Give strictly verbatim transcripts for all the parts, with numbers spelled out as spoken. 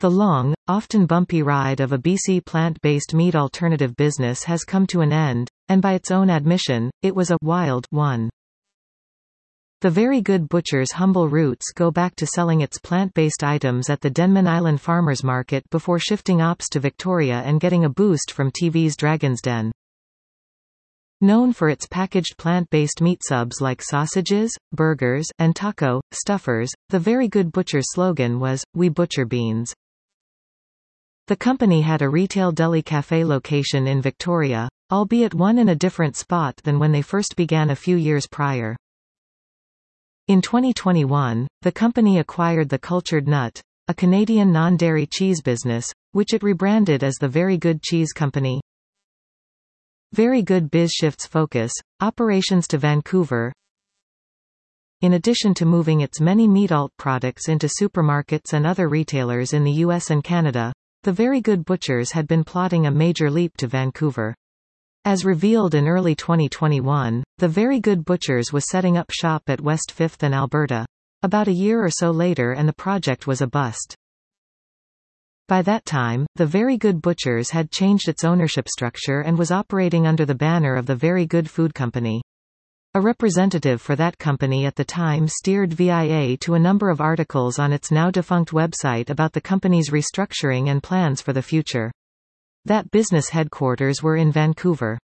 The long, often bumpy ride of a B C plant-based meat alternative business has come to an end, and by its own admission, it was a wild one. The Very Good Butcher's humble roots go back to selling its plant-based items at the Denman Island Farmers Market before shifting ops to Victoria and getting a boost from T V's Dragon's Den. Known for its packaged plant-based meat subs like sausages, burgers, and taco stuffers, the Very Good Butcher's slogan was, "We butcher beans." The company had a retail deli cafe location in Victoria, albeit one in a different spot than when they first began a few years prior. In twenty twenty-one, the company acquired the Cultured Nut, a Canadian non-dairy cheese business, which it rebranded as the Very Good Cheese Company. Very Good Biz shifts focus, operations to Vancouver. In addition to moving its many meat alt products into supermarkets and other retailers in the U S and Canada, the Very Good Butchers had been plotting a major leap to Vancouver. As revealed in early twenty twenty-one, the Very Good Butchers was setting up shop at West fifth and Alberta. About a year or so later and the project was a bust. By that time, the Very Good Butchers had changed its ownership structure and was operating under the banner of the Very Good Food Company. A representative for that company at the time steered V I A to a number of articles on its now-defunct website about the company's restructuring and plans for the future. That business headquarters were in Vancouver.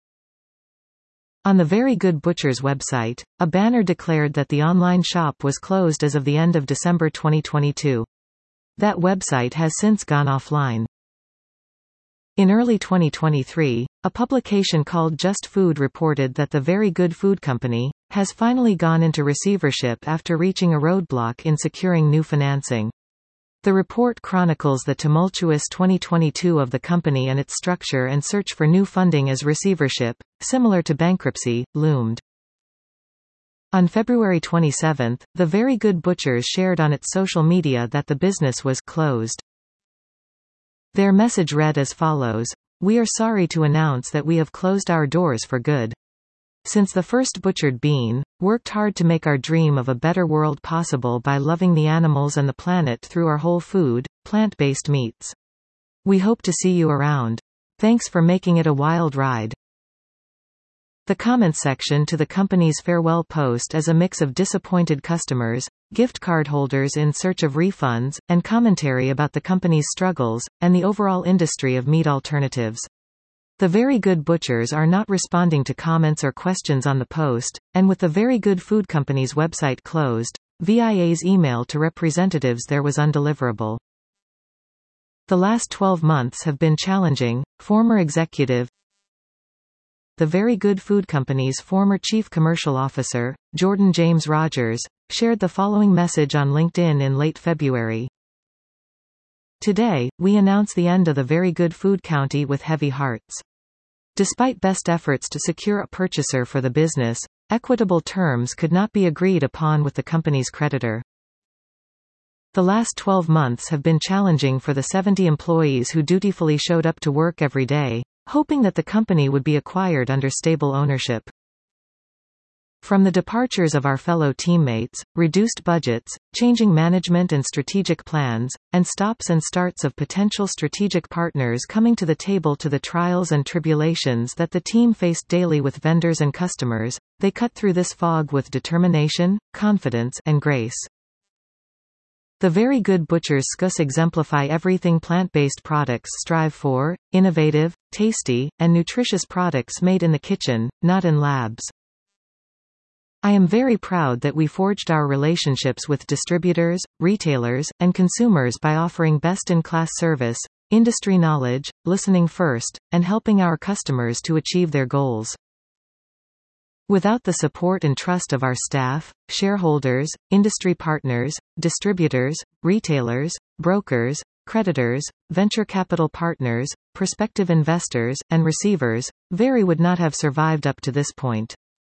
On the Very Good Butchers website, a banner declared that the online shop was closed as of the end of December twenty twenty-two. That website has since gone offline. In early twenty twenty-three, a publication called Just Food reported that the Very Good Food Company has finally gone into receivership after reaching a roadblock in securing new financing. The report chronicles the tumultuous twenty twenty-two of the company and its structure and search for new funding as receivership, similar to bankruptcy, loomed. On February twenty-seventh, the Very Good Butchers shared on its social media that the business was closed. Their message read as follows: "We are sorry to announce that we have closed our doors for good. Since the first butchered bean, worked hard to make our dream of a better world possible by loving the animals and the planet through our whole food, plant-based meats. We hope to see you around. Thanks for making it a wild ride." The comments section to the company's farewell post is a mix of disappointed customers, gift card holders in search of refunds, and commentary about the company's struggles, and the overall industry of meat alternatives. The Very Good Butchers are not responding to comments or questions on the post, and with the Very Good Food Company's website closed, V I A's email to representatives there was undeliverable. The last twelve months have been challenging. Former executive The Very Good Food Company's former chief commercial officer, Jordan James Rogers, shared the following message on LinkedIn in late February. "Today, we announce the end of the Very Good Food County with heavy hearts. Despite best efforts to secure a purchaser for the business, equitable terms could not be agreed upon with the company's creditor. The last twelve months have been challenging for the seventy employees who dutifully showed up to work every day, hoping that the company would be acquired under stable ownership. From the departures of our fellow teammates, reduced budgets, changing management and strategic plans, and stops and starts of potential strategic partners coming to the table to the trials and tribulations that the team faced daily with vendors and customers, they cut through this fog with determination, confidence, and grace. The Very Good Butchers S C U S exemplify everything plant-based products strive for: innovative, tasty, and nutritious products made in the kitchen, not in labs. I am very proud that we forged our relationships with distributors, retailers, and consumers by offering best-in-class service, industry knowledge, listening first, and helping our customers to achieve their goals. Without the support and trust of our staff, shareholders, industry partners, distributors, retailers, brokers, creditors, venture capital partners, prospective investors, and receivers, Very would not have survived up to this point.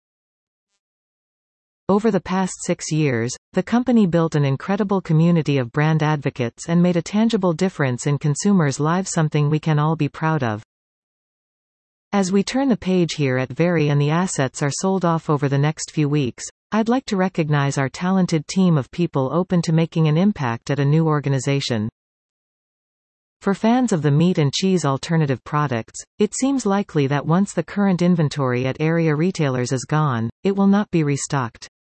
Over the past six years, the company built an incredible community of brand advocates and made a tangible difference in consumers' lives, something we can all be proud of. As we turn the page here at Very and the assets are sold off over the next few weeks, I'd like to recognize our talented team of people open to making an impact at a new organization. For fans of the meat and cheese alternative products, it seems likely that once the current inventory at area retailers is gone, it will not be restocked.